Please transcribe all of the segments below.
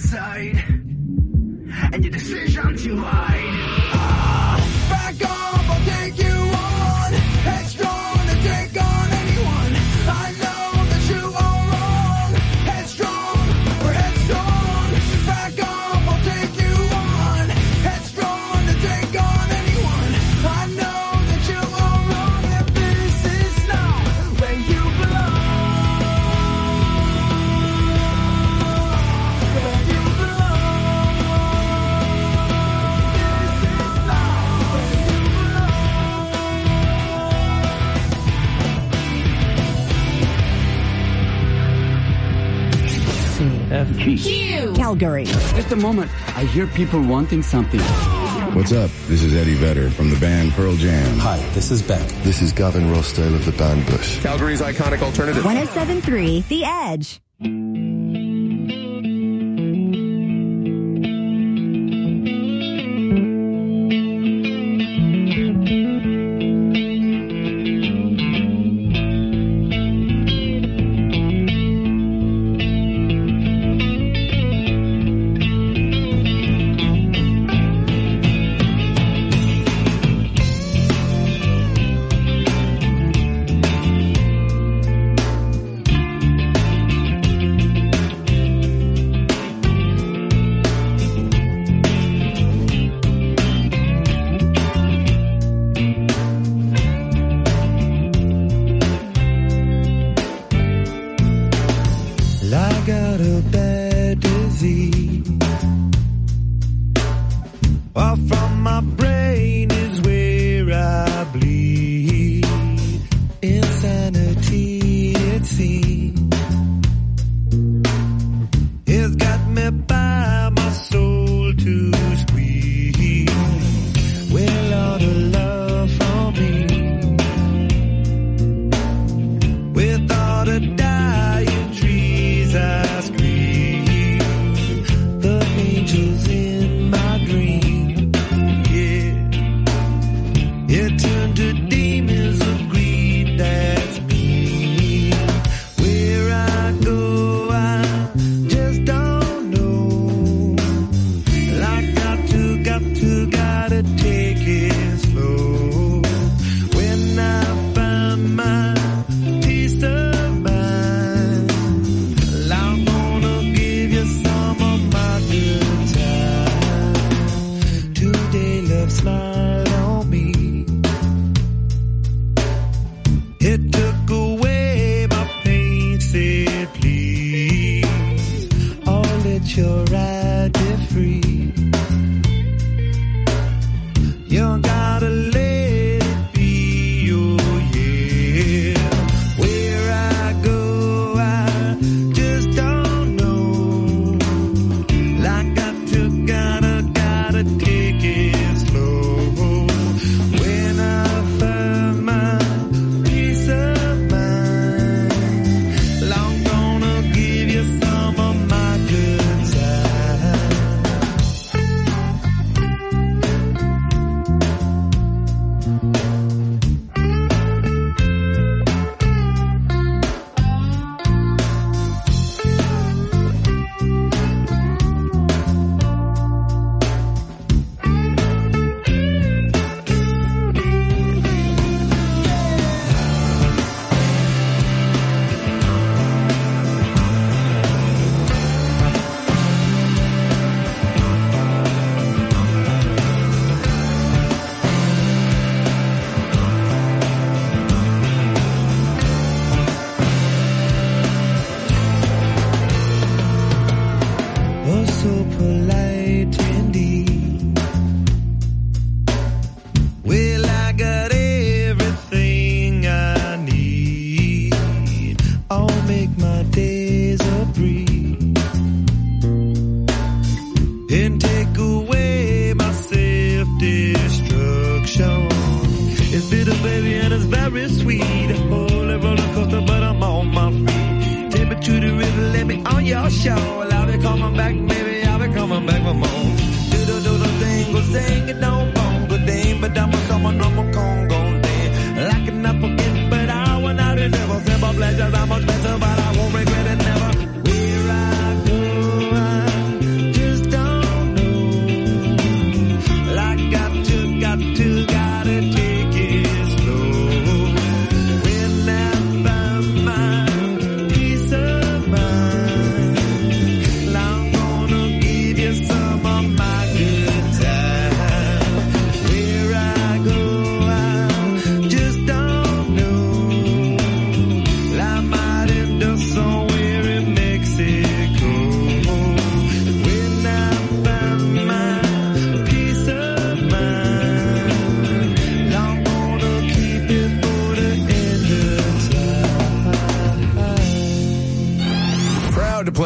inside, and your decision to hide. Back off, I'll take you on, headstrong to take on anyone. I know that you are wrong, headstrong, we're headstrong. Back off, I'll take you on, headstrong to take on anyone. I know that you are wrong, that this is not where you belong. Where you belong. CFG. Calgary. Just a moment. I hear people wanting something. What's up? This is Eddie Vedder from the band Pearl Jam. Hi, this is Beck. This is Gavin Rossdale of the band Bush. Calgary's iconic alternative. 107.3 The Edge. Pleasure, I'm much better, but I won't regret it never. Where I go,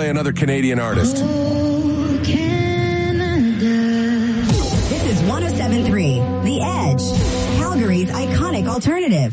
play another Canadian artist. Oh, Canada. This is 107.3 The Edge, Calgary's iconic alternative.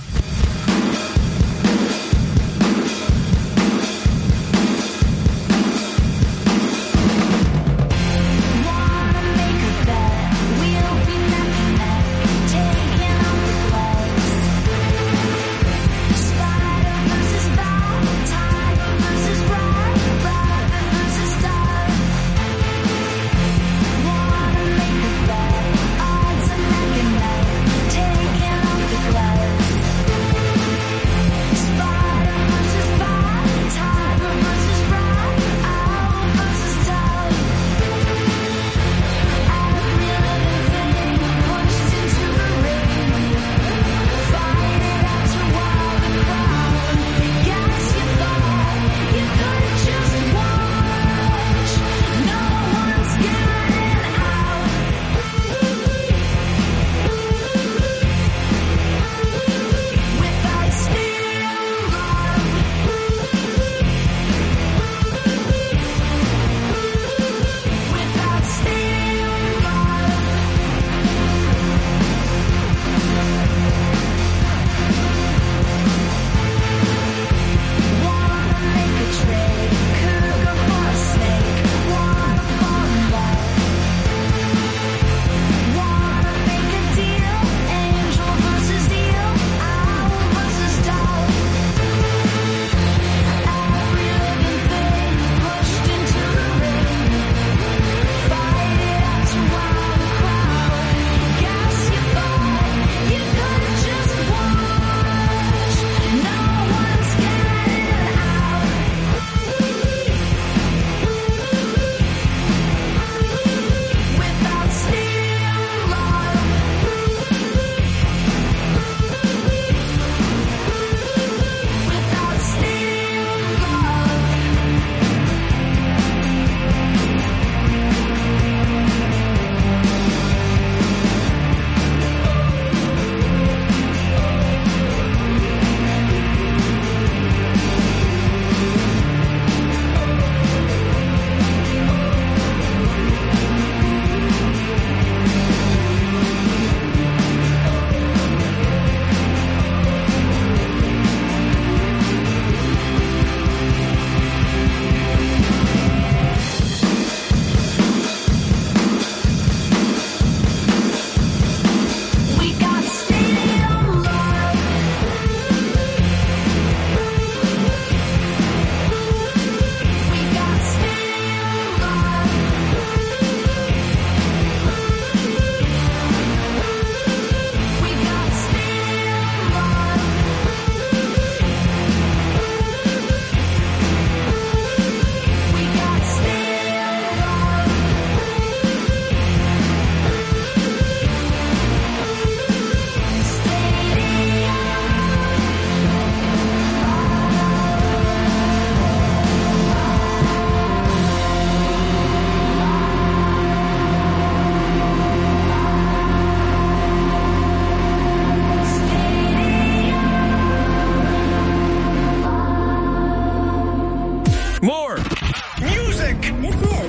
More music. This is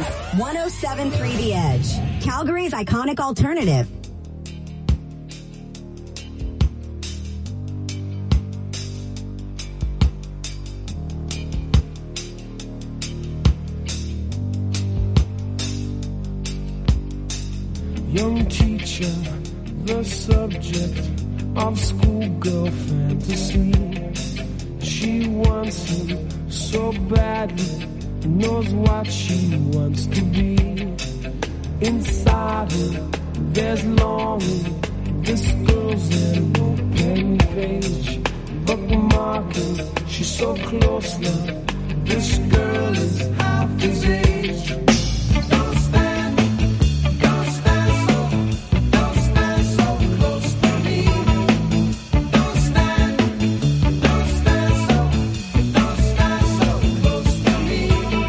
107.3 The Edge, Calgary's iconic alternative. Young teacher, the subject of schoolgirl fantasy. She wants him so badly, knows what she wants to be. Inside her, there's longing. This girl's an open page, bookmarking. She's so close now. This girl is half his age. Don't stand so close to me. Don't stand so close to me.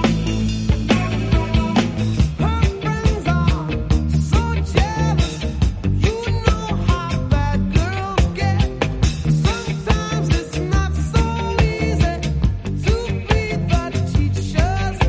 Her friends are so jealous. You know how bad girls get. Sometimes it's not so easy to be the teacher's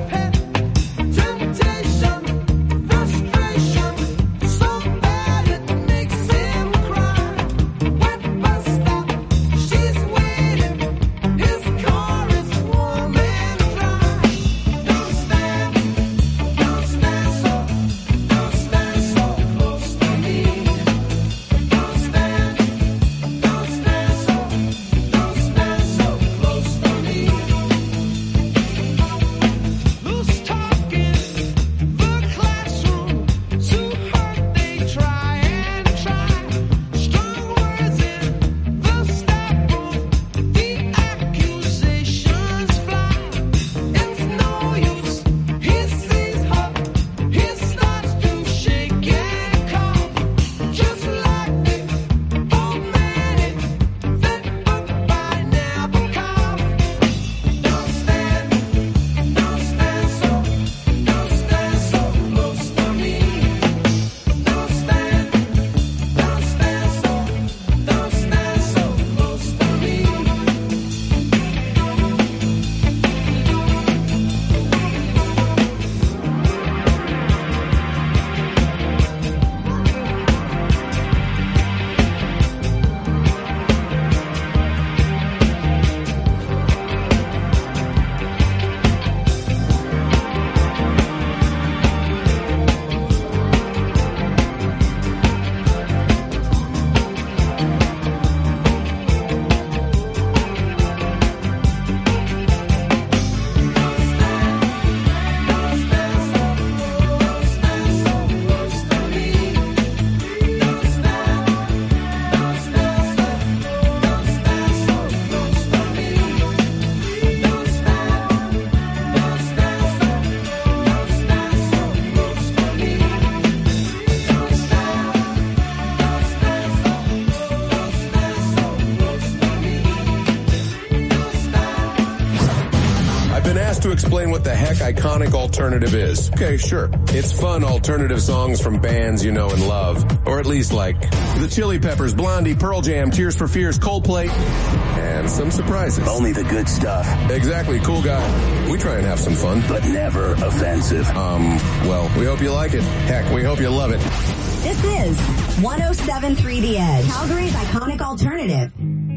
the heck iconic alternative is. Okay, sure. It's fun alternative songs from bands you know and love. Or at least like the Chili Peppers, Blondie, Pearl Jam, Tears for Fears, Coldplay, and some surprises. Only the good stuff. Exactly, cool guy. We try and have some fun. But never offensive. Well, we hope you like it. Heck, we hope you love it. This is 107.3 The Edge, Calgary's iconic alternative.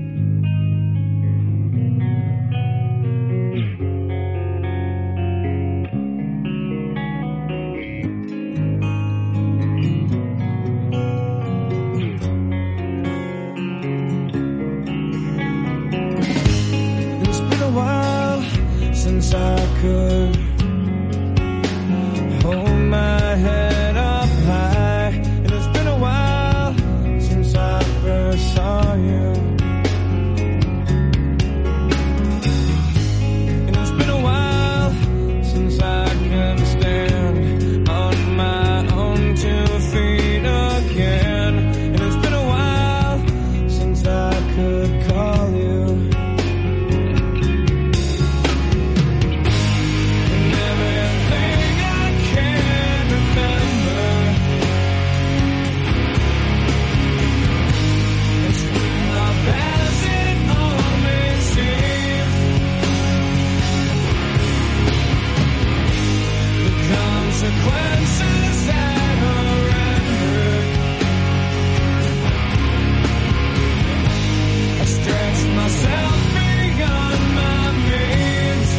It's been a while since I could hold my head up high, and it's been a while since I first saw you. And it's been a while since I can stand on my own 2 feet again. And it's been a while since I could call you. And everything I can remember is not as it always seems. The consequences that are rendered, I stretched myself beyond my means.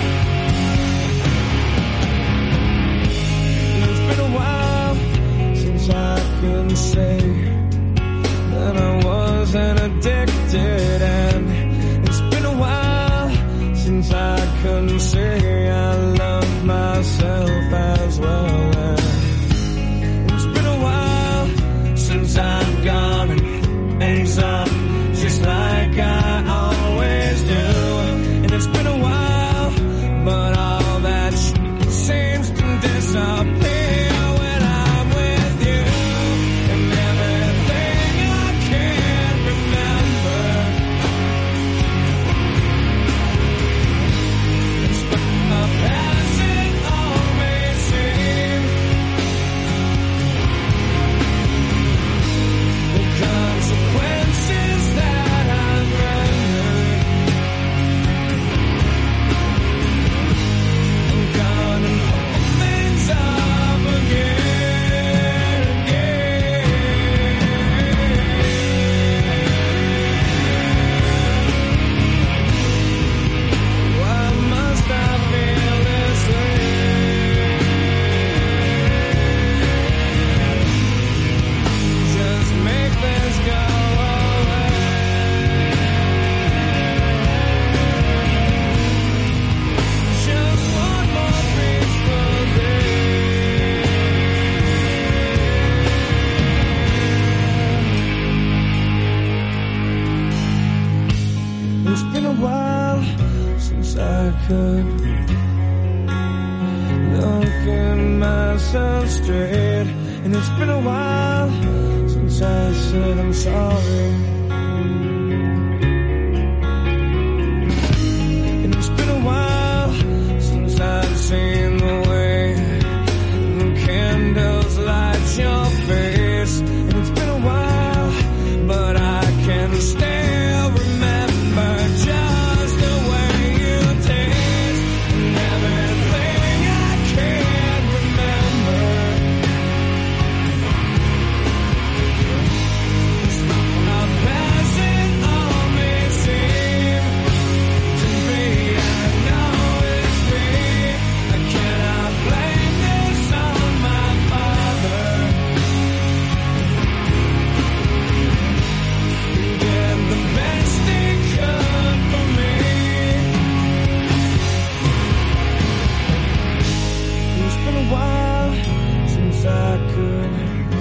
And it's been a while since I can say that I wasn't addicted, and it's been a while since I couldn't say I love myself as well. And it's been a while since I've gone and things up just like I always do. And it's been a while, but all that seems to disappear when I'm with you. And everything I can remember is up as it always seemed. The consequences that I've rendered, I'm gonna hold things up again. Why must I feel this way? Just make this go away. Just one more peaceful day. It's been a while since I could look at myself straight, and it's been a while since I said I'm sorry. And it's been a while since I've seen the way the candles light your face. And it's been a while, but I can still remember just the way you taste. And everything I can remember is not as it always seemed to be. I know it's me. I cannot blame this on my father. He did the best he could for me. It's been a while since I could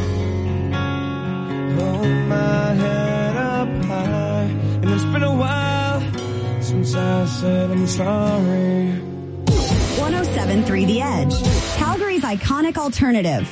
hold my head up high, and it's been a while since I said I'm sorry. 107.3 The Edge, Calgary's iconic alternative.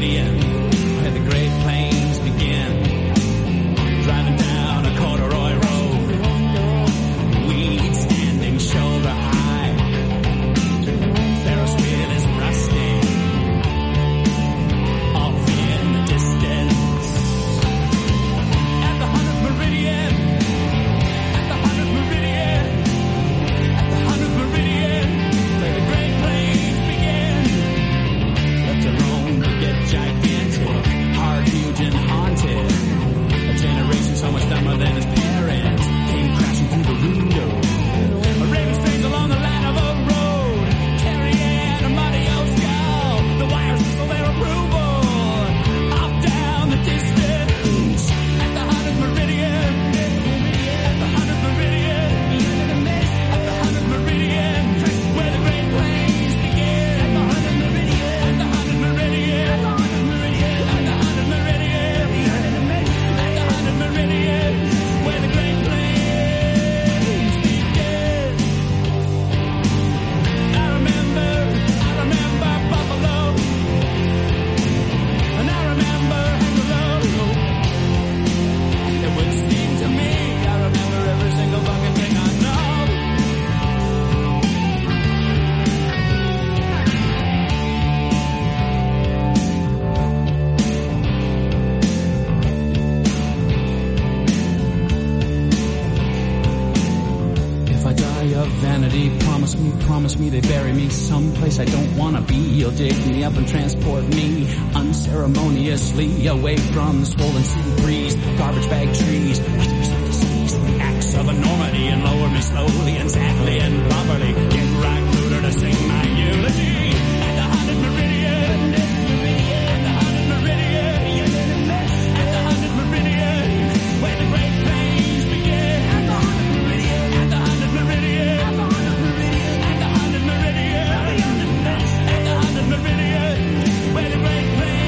Meridian, where the Great Plains begin. Driving down a corduroy road, weed standing shoulder high. Ferris wheel is rusty, off in the distance. At the 100th meridian, at the 100th meridian, at the 100th meridian, where the Great Plains begin. Left alone to get gigantic, hard, huge, and haunted. A generation so much dumber than his parents came crashing through the window. A raven strays along the line of a road, carrying a muddy old skull. The wires whistle their approval. Off down the distance, at the 100th meridian, at the 100th meridian, at the 100th meridian, where the Great Plains begin. At the 100th meridian, at the 100th meridian, at the 100th meridian, at the 100th meridian, at the 100th meridian, where the Great Plains begin. I remember Buffalo, and I remember Hangalow. It would seem to me I remember every single fucking thing I know. If I die of vanity, promise me they bury me someplace I don't wanna be. You'll dig me up and transport me unceremoniously away from the swollen sea breeze, garbage bag trees, whispers of disease, the axe of enormity, and lower me slowly and sadly and properly. Get right through to sing my eulogy. At the 100th meridian, at the 100th meridian, at the 100th meridian, where the Great Plains begin. At the 100th meridian, at the 100th meridian, at the 100th meridian, at the 100th meridian, at the 100th meridian, where the Great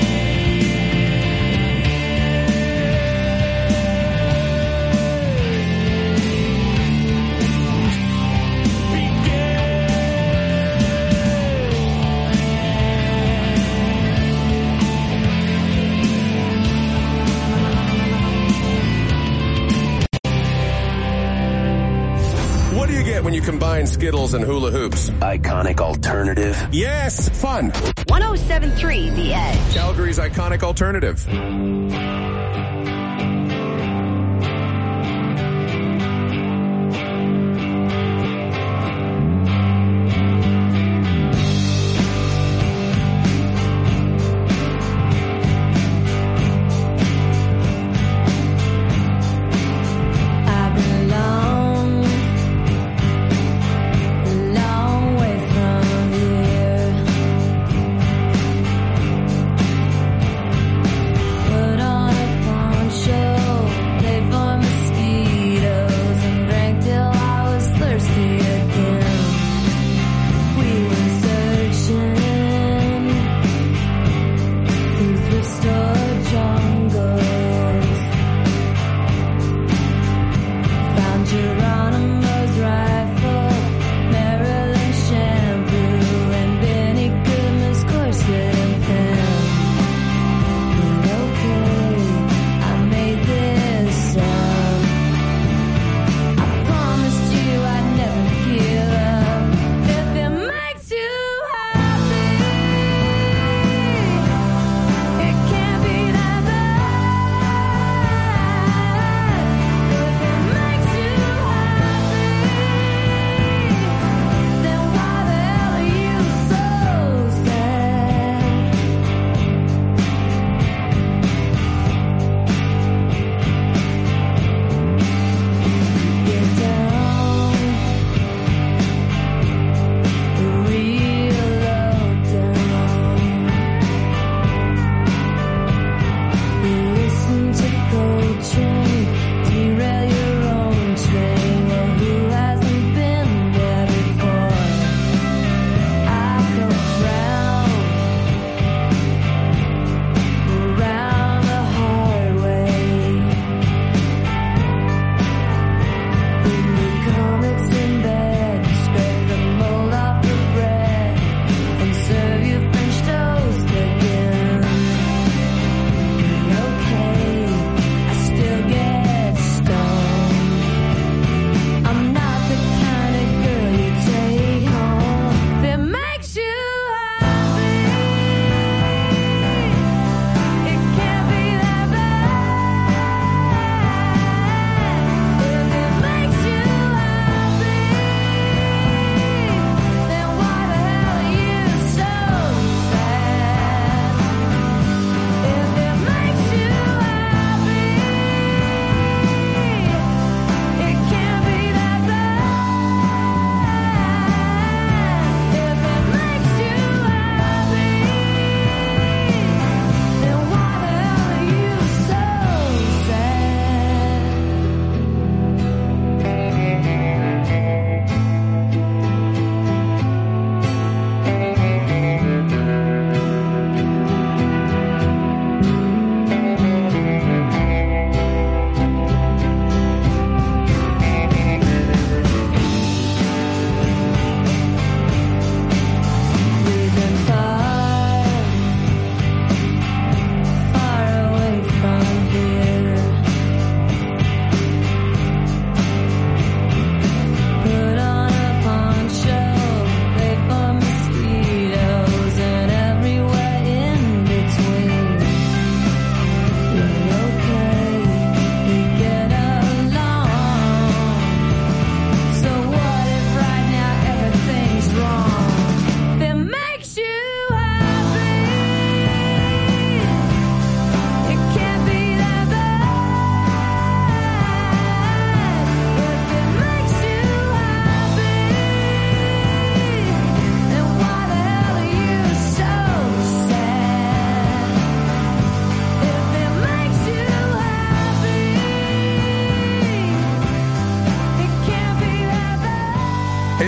What do you get when you combine Skittles and hula hoops? Iconic alternative. Yes, fun. 1073 The Edge. Calgary's iconic alternative. I belong a long way from here. Put on a poncho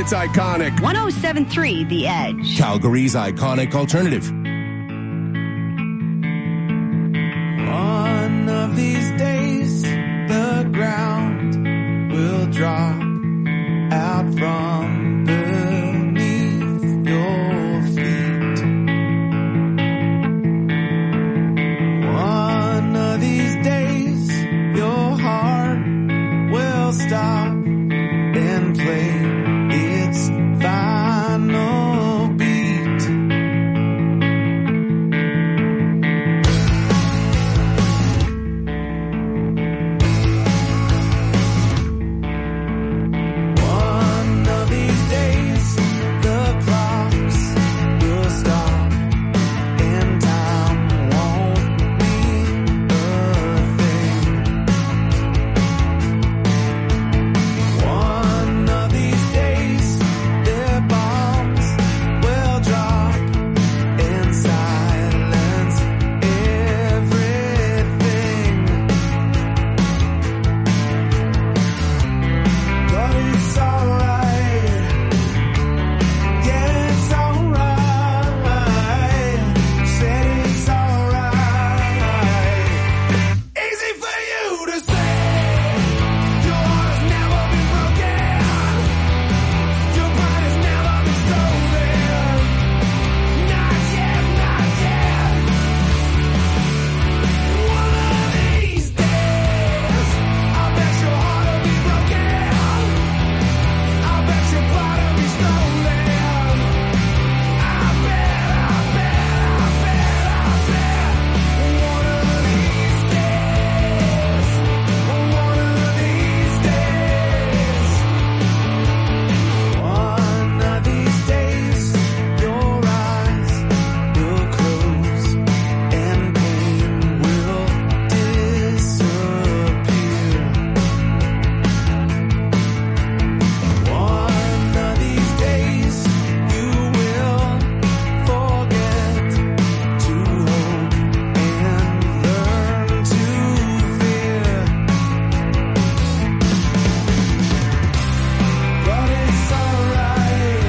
It's iconic. 107.3 The Edge. Calgary's iconic alternative. One of these days, the ground will drop out from beneath your feet. One of these days, your heart will stop and play its final beat. One of these days, the clocks will stop and time won't be a thing. One of these days, their bombs will drop and silence everything. But it's alright. Yeah, it's alright. Said it's alright. Easy for you to say. Your heart has never been broken. Your pride has never been stolen. Not yet, not yet. One of these days, I bet your heart will be broken. I bet your pride will be stolen. I bet. One of these days. One of these days. One of these days, your eyes will close and pain will disappear. One of these days, you will forget to hope and learn to fear. But it's alright.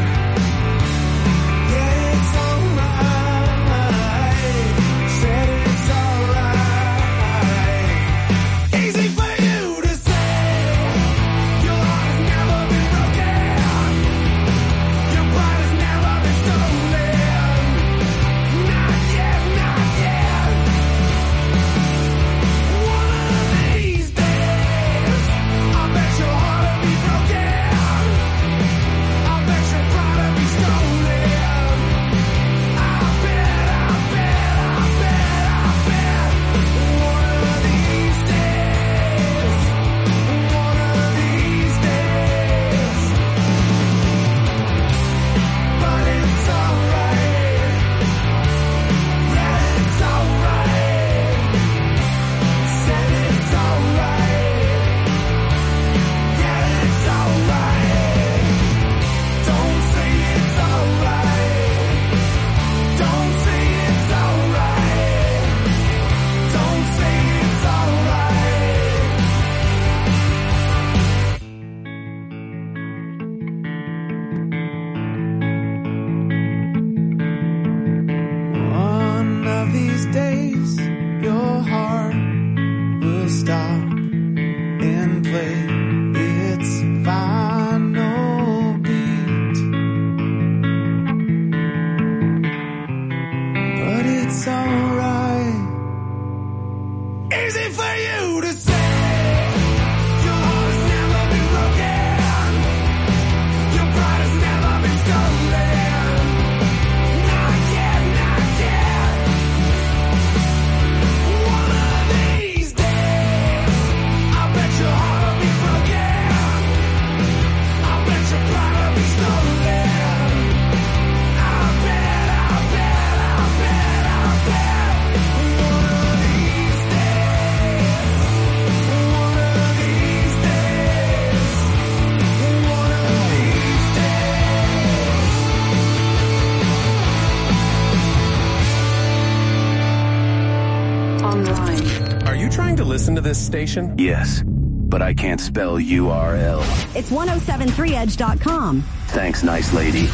Yeah, it's alright. Said it's alright. Easy for you to say. Your heart has never been broken. Your pride has never been stolen. Not yet, not yet. One of these days, I bet your heart will be broken. I bet your pride will be stolen. I bet. One of these days. One of these days. But it's alright. Yeah, it's alright. Said it's alright. Yeah, it's alright. Don't say it's alright. Don't say it's alright. Don't say it's alright. One of these days, your heart will stop and play its final beat. But it's alright. Easy for you to say. Your heart has never been broken. Your pride has never been stolen. Not yet, not yet. One of these days, I bet your heart will be broken. I bet your pride will be stolen. I bet. One of these days. One of these days. One of these days. Online. Are you trying to listen to this station? Yes. but I can't spell URL. It's 1073edge.com. Thanks, nice lady.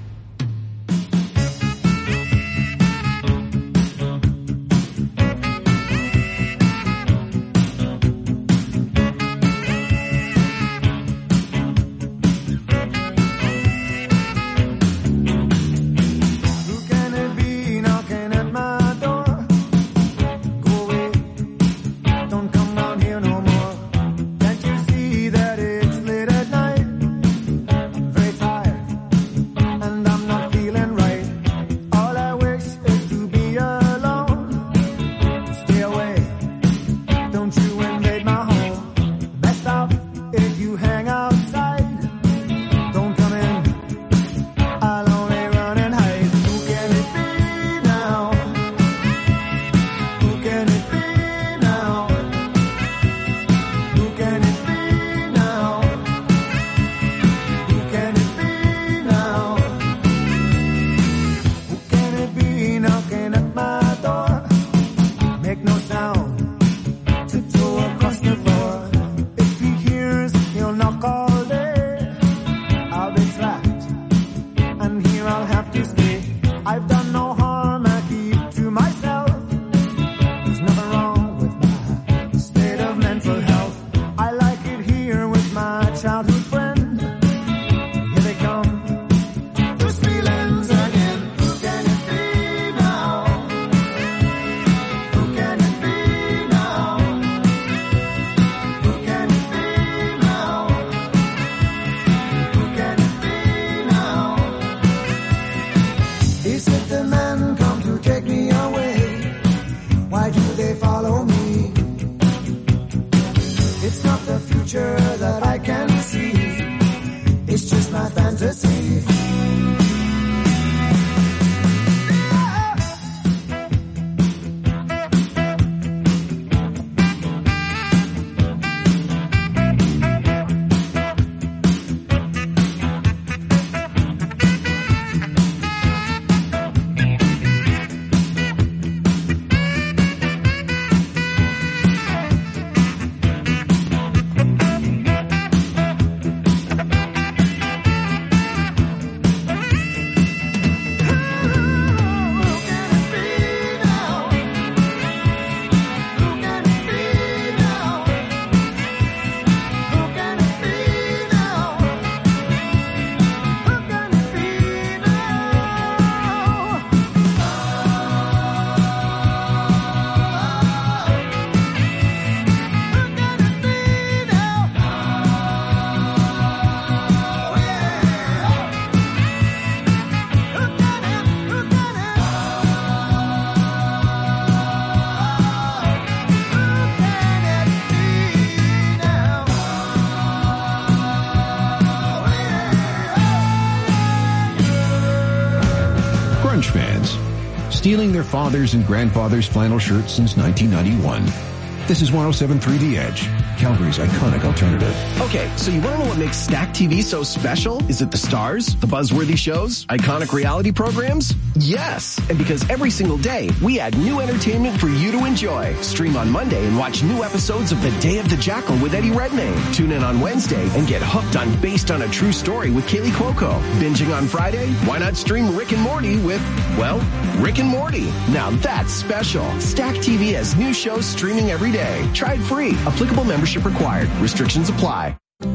Stealing their fathers' and grandfathers' flannel shirts since 1991. This is 107.3 The Edge, Calgary's iconic alternative. Okay, so you want to know what makes Stack TV so special? Is it the stars, the buzzworthy shows, iconic reality programs? Yes! And because every single day, we add new entertainment for you to enjoy. Stream on Monday and watch new episodes of The Day of the Jackal with Eddie Redmayne. Tune in on Wednesday and get hooked on Based on a True Story with Kaylee Cuoco. Binging on Friday? Why not stream Rick and Morty with, well, Rick and Morty? Now that's special. Stack TV has new shows streaming every day. Try it free. Applicable membership required. Restrictions apply.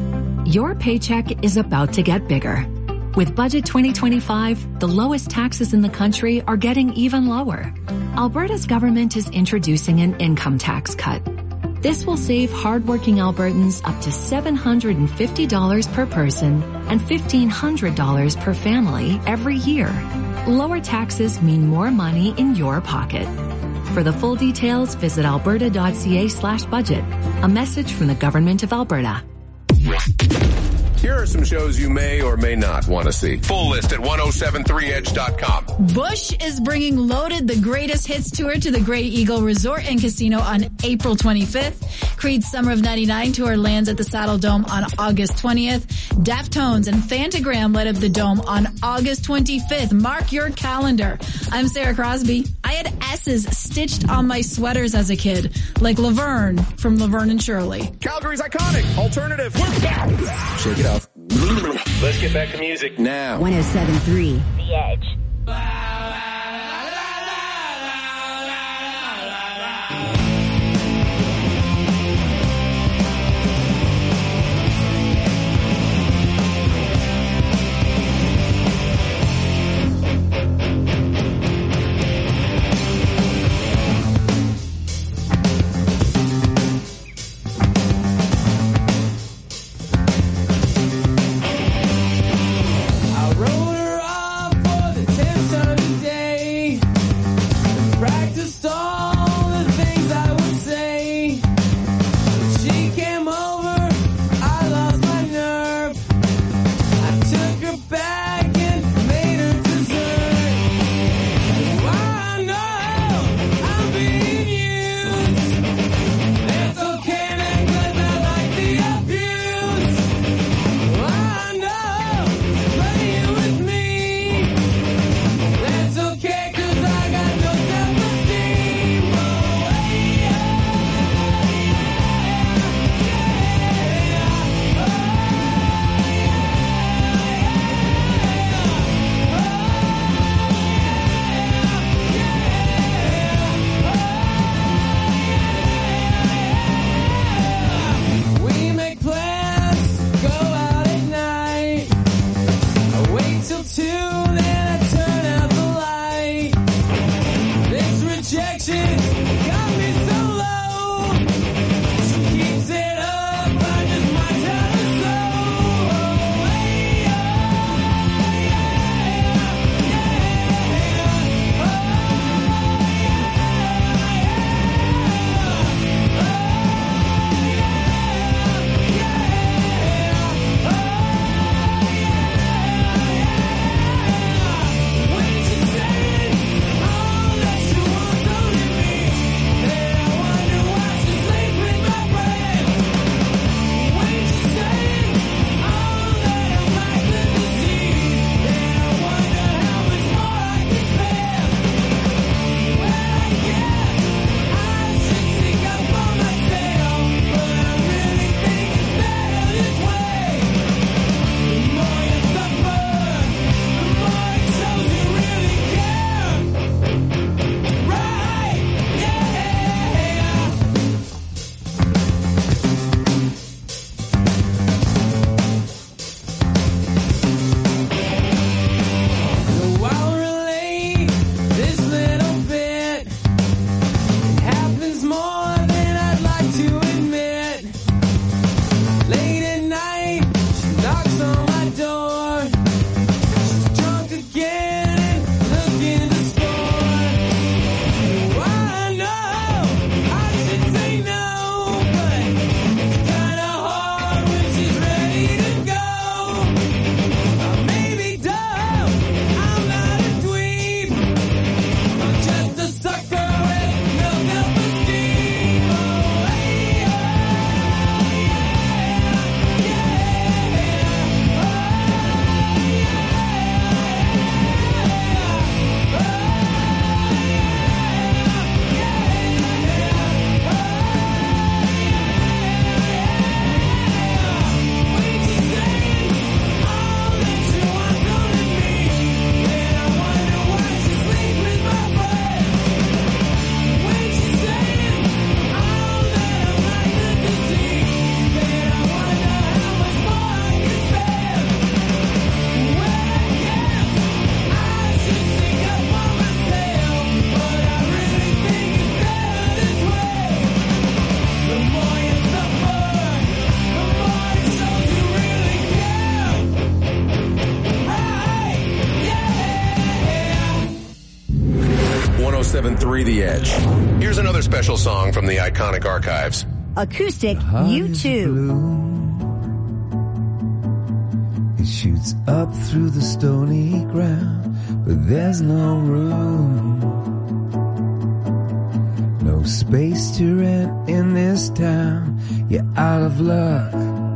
Your paycheck is about to get bigger. With Budget 2025, the lowest taxes in the country are getting even lower. Alberta's government is introducing an income tax cut. This will save hardworking Albertans up to $750 per person and $1,500 per family every year. Lower taxes mean more money in your pocket. For the full details, visit alberta.ca/budget. A message from the Government of Alberta. Here are some shows you may or may not want to see. Full list at 1073edge.com. Bush is bringing Loaded, the Greatest Hits Tour to the Grey Eagle Resort and Casino on April 25th. Creed's Summer of 99 tour lands at the Saddle Dome on August 20th. Deftones and Phantogram light up the Dome on August 25th. Mark your calendar. I'm Sarah Crosby. I had S's stitched on my sweaters as a kid, like Laverne from Laverne and Shirley. Calgary's iconic alternative. We're back. Shake it off. Let's get back to music now. 107.3 The Edge. I wrote her off for the 10th time today. Practiced all the things I would say. When she came over, I lost my nerve. I took her back and made her dessert. I know I'm being used. It's okay then, 'cause I like the abuse. I know playing with me. That's okay, 'cause I got no self-esteem. Oh, we make plans, go out at night. I wait till 2, then I turn out the light. This rejection got me so low. She keeps it up, I just might tell her so. When she said all that she wants only me, then I wonder why she sleeps with my friend. When she said all that I'm like the disease, then I wonder how much more I can bear. Well, I guess I should speak up for myself, but I really think it's better this way. The more you suffer, the more it shows you really care. Right? Yeah. So I'll relate this little bit. It happens more than I'd like to admit. Late at night, she knocks on my door. She's drunk again and looking to score. I know I should say no, but it's kinda hard when she's ready to go. I may be dumb, I'm not a dweeb. I'm just a sucker with no self-esteem. Oh, hey, The Edge. Here's another special song from the iconic archives. Acoustic U2. It shoots up through the stony ground, but there's no room. No space to rent in this town. You're out of luck.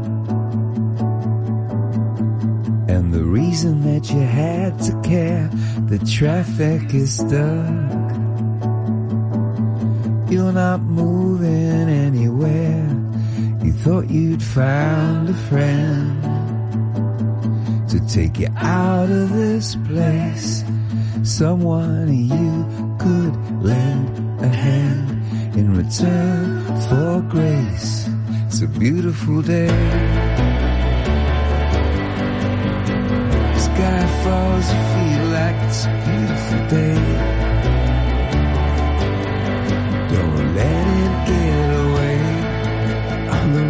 And the reason that you had to care, the traffic is stuck. You're not moving anywhere. You thought you'd found a friend to take you out of this place. Someone you could lend a hand in return for grace. It's a beautiful day. Sky falls, you feel like it's a beautiful day. Don't let it get away on the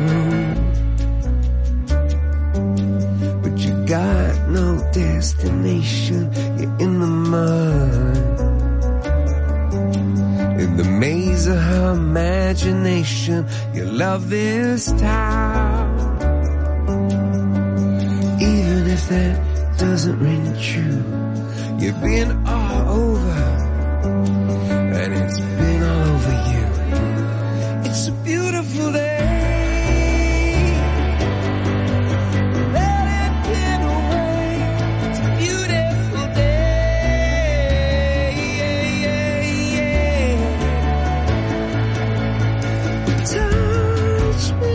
road. But you got no destination, you're in the mud. In the maze of her imagination, you love this town. Even if that doesn't ring true, you've been all over, and it's been all over you. It's a beautiful day. Let it get away. It's a beautiful day. Touch me,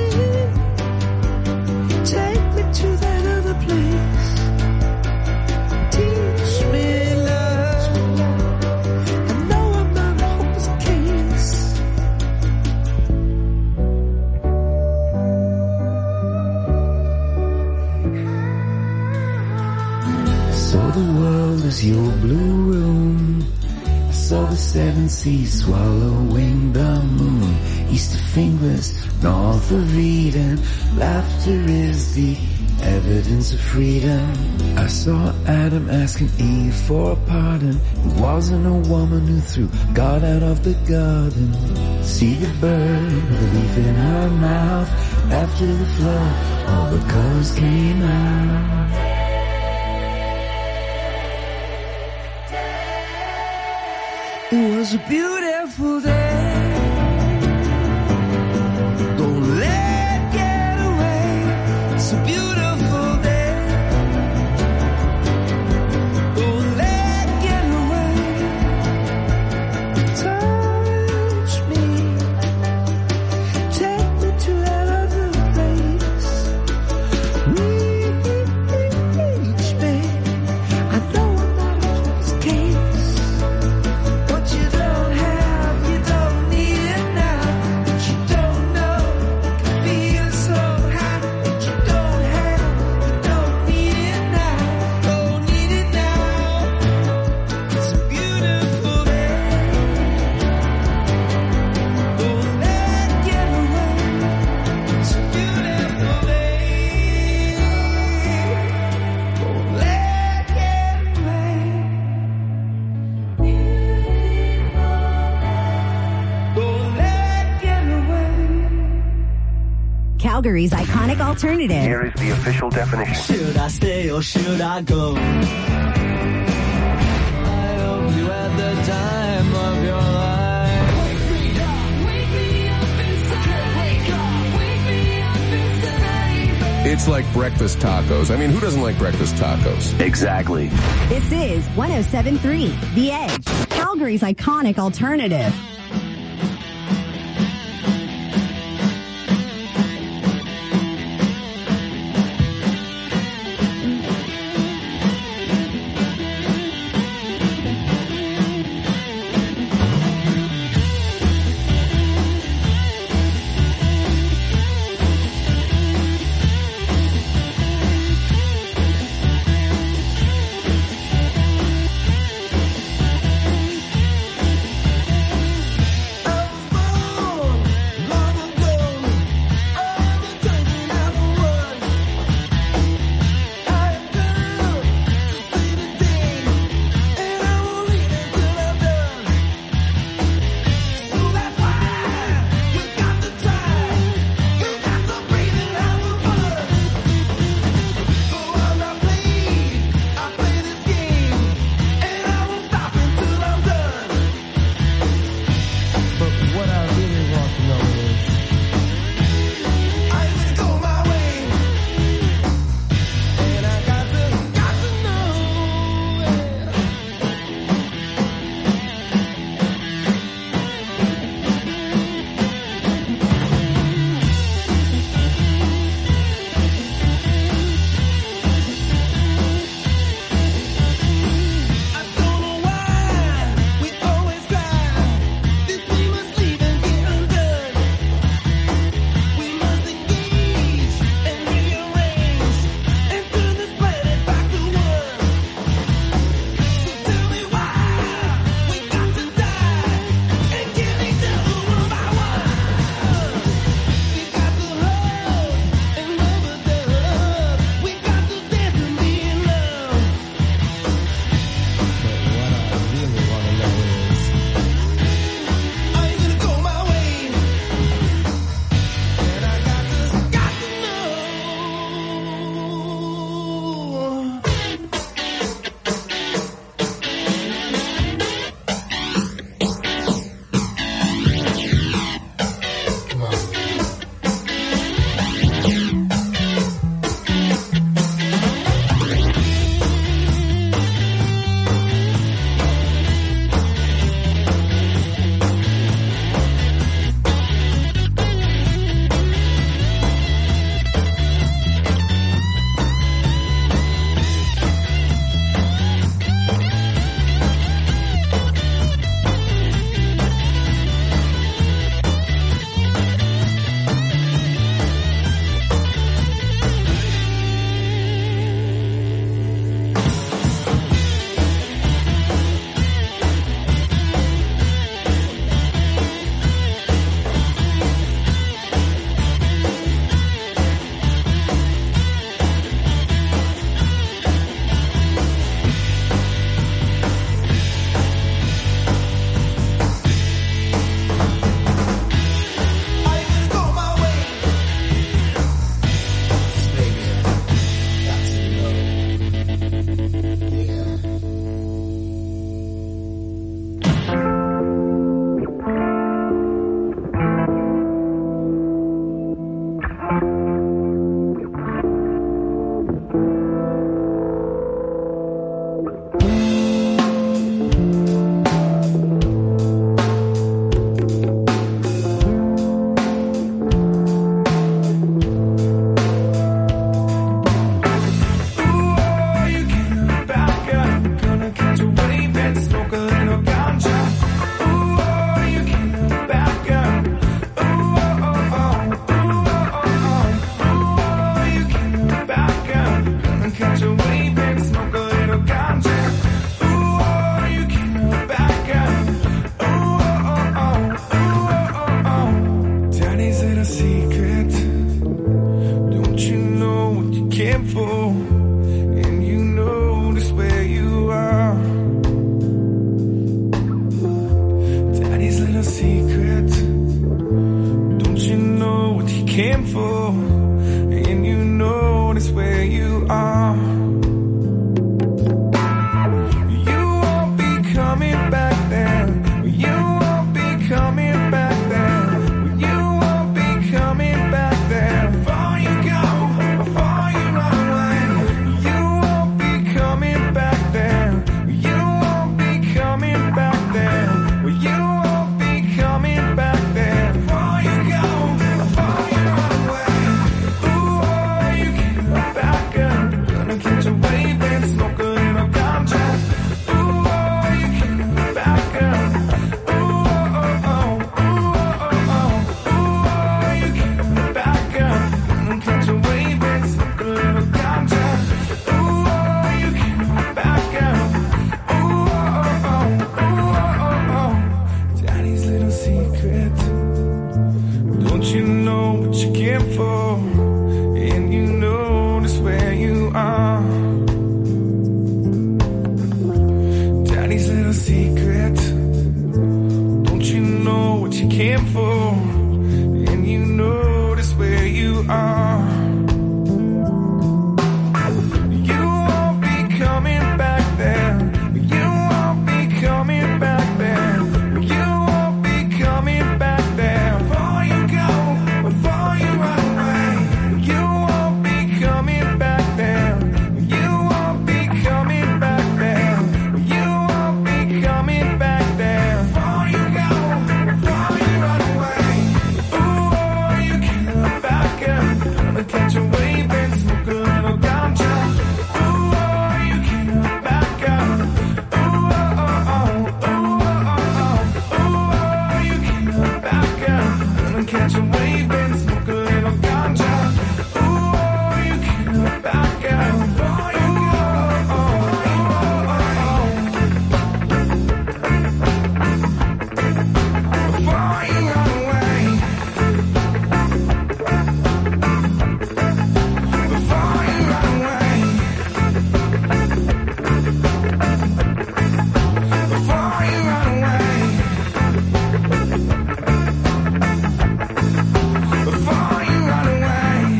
take me to that other place. Teach me love. I know I'm not a hopeless case. I saw the world as your blue room. I saw the seven seas swallowing the moon. East of fingers, north of Eden. Laughter is the evidence of freedom. I saw Adam asking Eve for a pardon. It wasn't a woman who threw God out of the garden. See the bird with a leaf in her mouth. After the flood, all the colors came out. It was a beautiful day. Don't let it get away. It's a beautiful day. Don't let it get away. Touch me. Take me to that other place. Reach me. I know I'm not a hopeless case. What you don't have, you don't need it now. What you don't know, can feel so high. What you don't have, you don't need it now. Don't need it now. It's a beautiful day. Don't let it get away. It's a beautiful day. Don't let it get away. Don't let it get away. Calgary's iconic alternative. Here is the official definition. Should I stay or should I go? I hope you had the time of your life. Wake me up inside. Wake me up inside. It's like breakfast tacos. I mean, who doesn't like breakfast tacos? Exactly. This is 107.3 The Edge, Calgary's iconic alternative. came for, and you notice where you are. You won't be coming back then. You won't be coming back then. You won't be coming back then. Before you go, before you run away. You won't be coming back then. You won't be coming back then. You won't be coming back then. Before you go, before you run away. Ooh, oh, you get back up. Gonna catch a wave and smoke a little ganja. Ooh, oh, you get back up. Ooh, oh, oh, ooh, oh, oh, ooh, oh, you get back up. Gonna catch a wave and smoke a little ganja. Ooh, oh, you get back up. Ooh, oh, oh, ooh, oh, oh. Daddy's little secret. Don't you know what you came for? And you notice where you are. Daddy's little secret. Don't you know what you came for? And you notice where you are. You won't be coming back there. You won't be coming back there. You won't be coming back there. Before you go, before you run away. You won't be coming back there. You won't be coming back there. You won't be coming back there. Before you go, before you run away. Ooh, oh, you get back up. Gonna catch a wave and smoke a little ganja. Ooh, oh, you get back up. Ooh, oh, oh, ooh, oh, oh, ooh, oh, you get back up. Gonna catch a wave and smoke a little ganja. Ooh, oh, you get back up. Before you go, before you run away. Before you run away. Before you run away. Before you run away.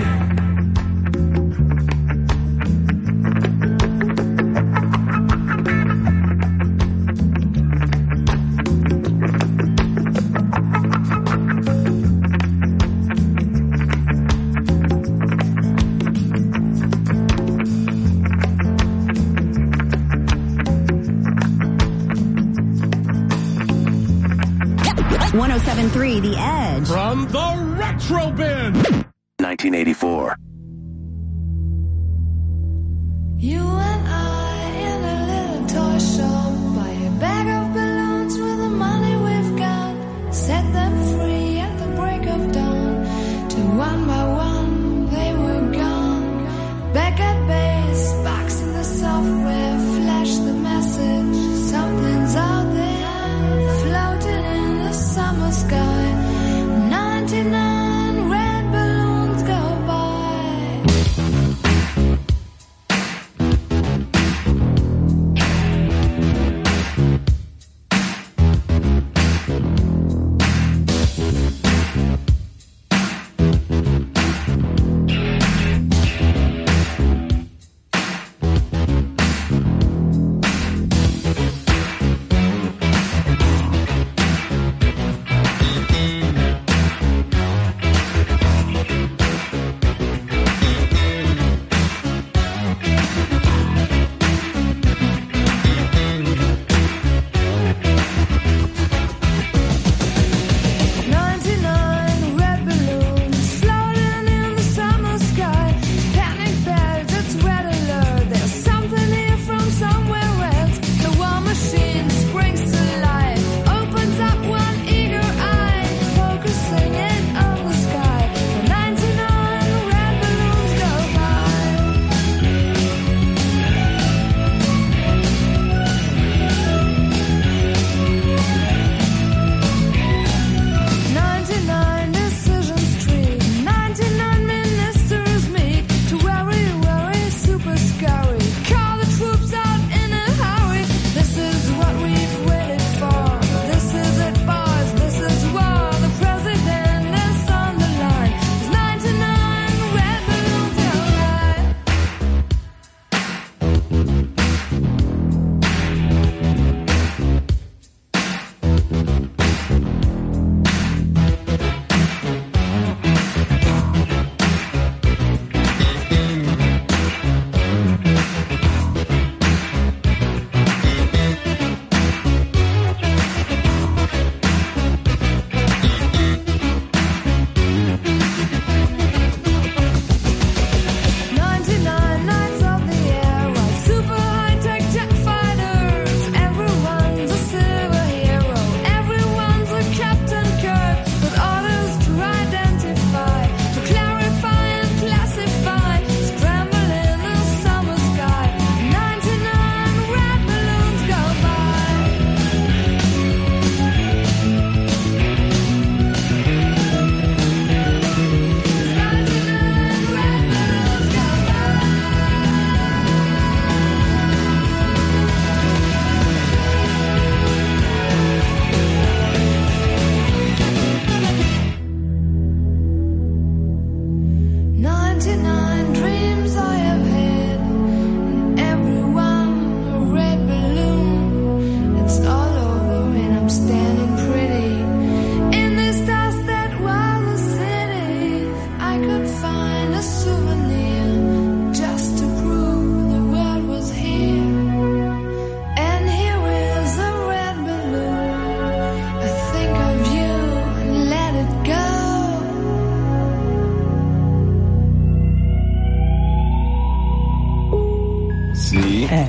One 107.3 The Edge. From the Retro Bin. 1984. You and I in a little toy shop, buy a bag of balloons with the money we've got, set them free at the break of dawn. Till one by one they were gone. Back at base, box in the software, flash the message. Something's out there, floating in the summer sky. 99 red balloons go by.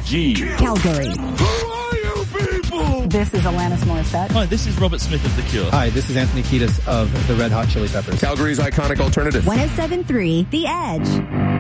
WFMG. Calgary. Who are you people? This is Alanis Morissette. Hi, this is Robert Smith of The Cure. Hi, this is Anthony Kiedis of the Red Hot Chili Peppers. Calgary's iconic alternative. 107.3 The Edge.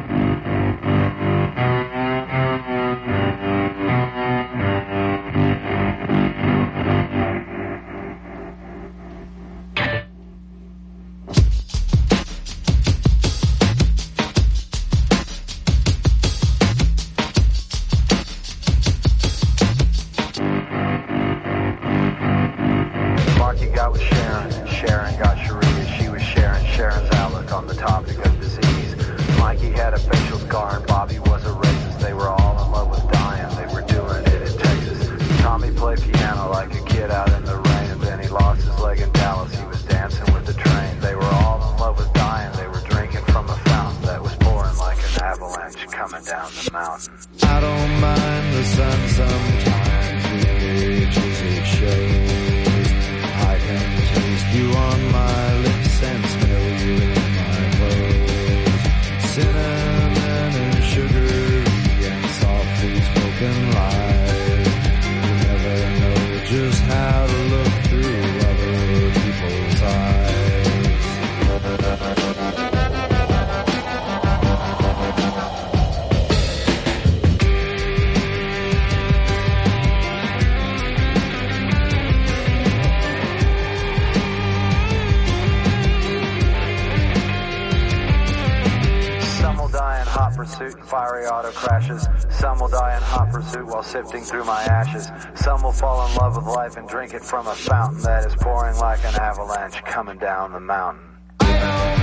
Marky got with Sharon, and Sharon got Sharia. She was sharing Sharon's outlook on the topic of disease. Mikey had a facial scar and Bobby was a racist. They were all in love with dying. They were doing it in Texas. Tommy played piano like a kid out in the rain, and then he lost his leg in Dallas. He was dancing with the train. They were all in love with dying. They were drinking from a fountain that was pouring like an avalanche coming down the mountain. I don't mind the sun sometimes, the ages it shows. I can taste you on my lips and smell you in my clothes. Cinnamon and sugary and softly spoken lies. You never know just how to look through other people's eyes. Some will die in hot pursuit and fiery auto crashes. Some will die in hot pursuit while sifting through my ashes. Some will fall in love with life and drink it from a fountain that is pouring like an avalanche coming down the mountain.